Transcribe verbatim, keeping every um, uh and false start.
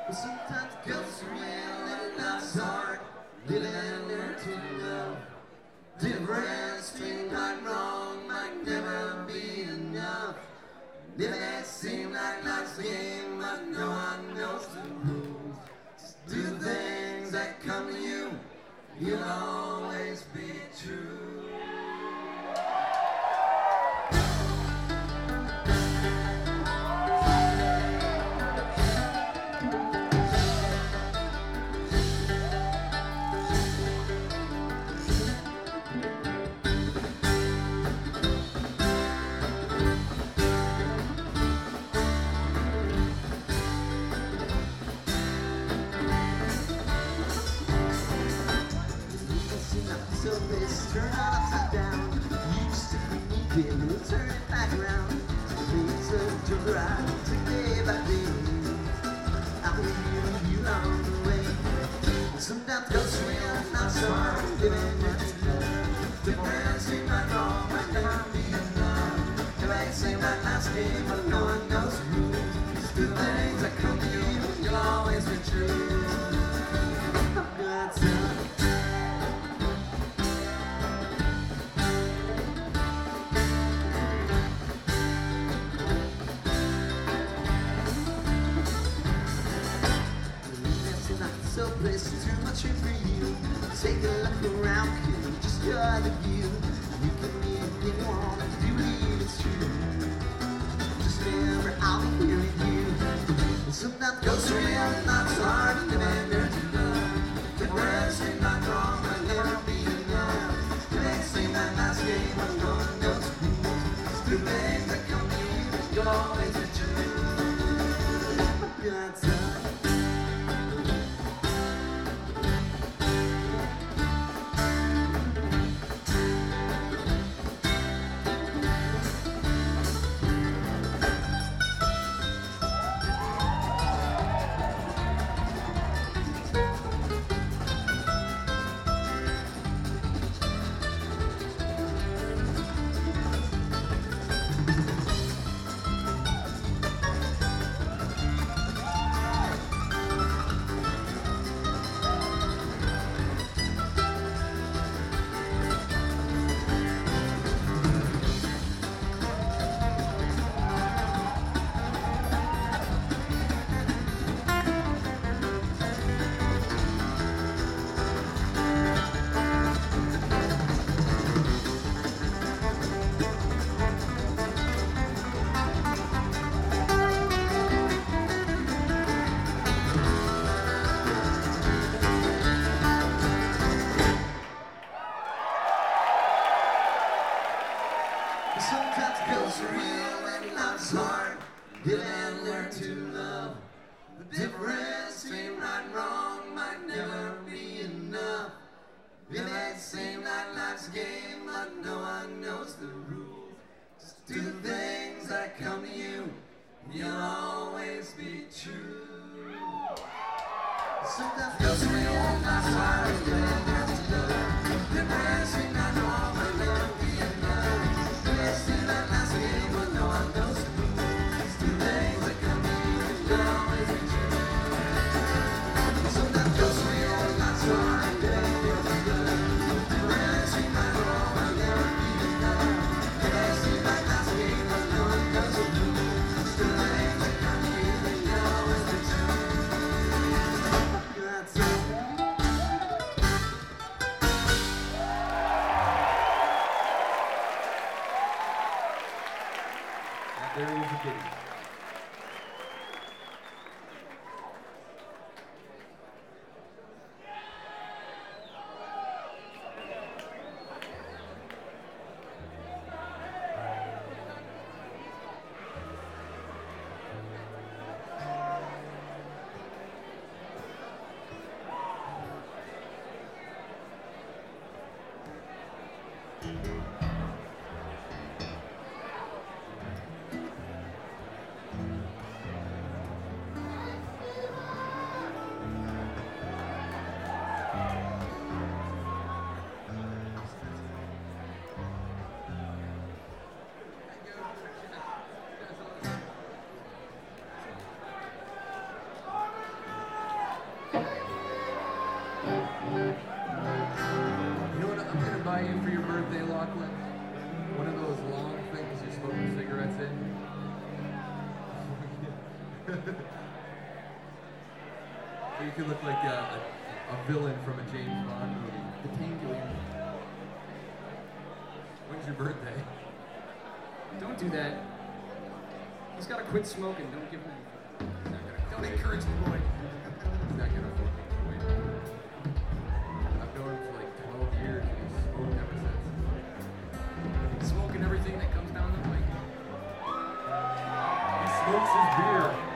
But sometimes it goes real and life's hard. Live and learn to love. Difference between right and wrong might never be enough. Live it seem like life's a game, but no one knows the rules. Just do things that come to you. You'll always be true. So this turn upside down. You used to be naked, we'll turn it back around. Things are to right, to day by day. I will leave you along the way. Sometimes it goes real, not so hard. Living with love. Difference ain't right wrong, might never be enough. It might seem like last game, but no one knows the rules. Just do things that come to you, you'll always be true. Good time. So place too much for you. Take a look around, kid. Just your other view. You can be anything you want if you believe it's true. Just remember I'll be here with you. And sometimes it goes real, not so hard to learn to love. The words ain't not wrong, but never be enough. It ain't seem that last game, but no one knows the rules. Just do things that come to you, you'll always be true. Good time. Sometimes it goes real and life's hard. Live and learn to love. The difference between right and wrong might never be enough. It may seem like life's a game, but no one knows the rules. Just do things that come to you, and you'll always be true. Sometimes it goes real and life's hard. Live and learn to love. The difference between right and wrong might never be enough. Seem like last game, but no one knows the rules. Just do things that come to you, and you'll always be true. Sometimes it goes real, not so hard. Live and learn to love. The difference between right and wrong might never be enough. It may seem like last game, but no one knows the rules. Just do things that come to you, and you'll always be true. That's it. You know what I'm gonna buy you for your birthday, Lachlan? One of those long things you're smoking cigarettes in. So you could look like a, a, a villain from a James Bond movie. The Tangulian. When's your birthday? Don't do that. He's got to quit smoking. Don't give him anything. He's not gonna Don't quit. encourage the boy. He's not gonna fucking quit. I've known him for like twelve years and he's smoked ever since. Smoking everything that comes down the pipe. He smokes his beer.